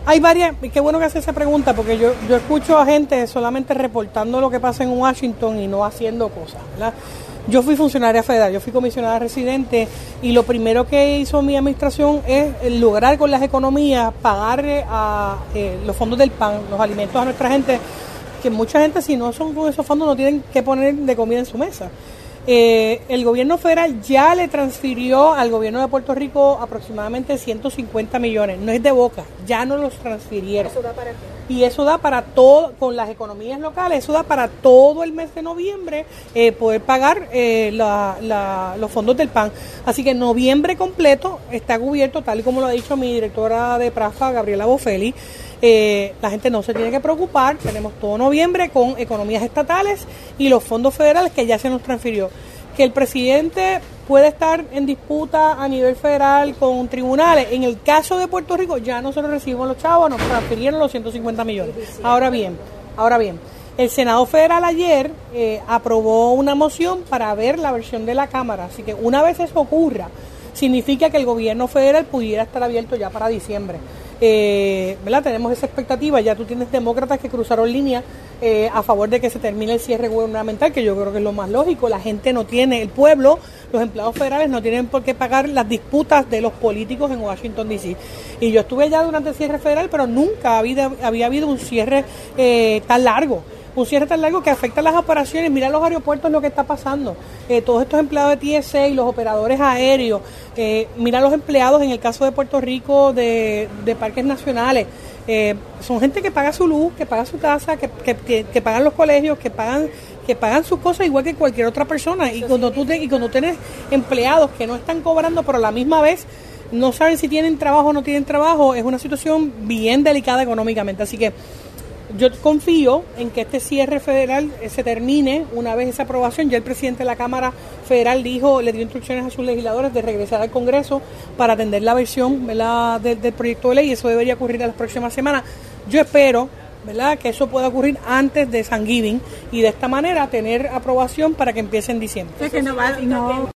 Hay varias, y qué bueno que hace esa pregunta, porque yo escucho a gente solamente reportando lo que pasa en Washington y no haciendo cosas, ¿verdad? Yo fui funcionaria federal, yo fui comisionada residente y lo primero que hizo mi administración es lograr con las economías pagarle a los fondos del PAN, los alimentos a nuestra gente, que mucha gente si no son con esos fondos no tienen que poner de comida en su mesa. El gobierno federal ya le transfirió al gobierno de Puerto Rico aproximadamente 150 millones, no es de boca, ya no los transfirieron. ¿Eso da para qué? Y eso da para todo, con las economías locales, eso da para todo el mes de noviembre poder pagar los fondos del PAN. Así que noviembre completo está cubierto, tal y como lo ha dicho mi directora de PRAFA, Gabriela Bofelli. La gente no se tiene que preocupar, tenemos todo noviembre con economías estatales y los fondos federales que ya se nos transfirió. Que el presidente puede estar en disputa a nivel federal con tribunales. En el caso de Puerto Rico ya nosotros recibimos los chavos, nos transfirieron los 150 millones. Ahora bien, el Senado Federal ayer aprobó una moción para ver la versión de la Cámara, así que una vez eso ocurra, significa que el gobierno federal pudiera estar abierto ya para diciembre. ¿Verdad? Tenemos esa expectativa, ya tú tienes demócratas que cruzaron línea a favor de que se termine el cierre gubernamental, que yo creo que es lo más lógico. La gente no tiene, el pueblo, los empleados federales no tienen por qué pagar las disputas de los políticos en Washington D.C. Y yo estuve allá durante el cierre federal, pero nunca había habido un cierre tan largo. Un cierre tan largo que afecta a las operaciones. Mira los aeropuertos lo que está pasando. Todos estos empleados de TSA y los operadores aéreos. Mira los empleados en el caso de Puerto Rico de parques nacionales. Son gente que paga su luz, que paga su casa, que pagan los colegios, que pagan sus cosas igual que cualquier otra persona. Y cuando tú tienes empleados que no están cobrando, pero a la misma vez no saben si tienen trabajo o no tienen trabajo, es una situación bien delicada económicamente. Así que yo confío en que este cierre federal se termine una vez esa aprobación. Ya el presidente de la Cámara Federal le dio instrucciones a sus legisladores de regresar al Congreso para atender la versión, ¿verdad?, del proyecto de ley, y eso debería ocurrir en las próximas semanas. Yo espero, ¿verdad?, que eso pueda ocurrir antes de Thanksgiving y de esta manera tener aprobación para que empiece en diciembre. O sea, que no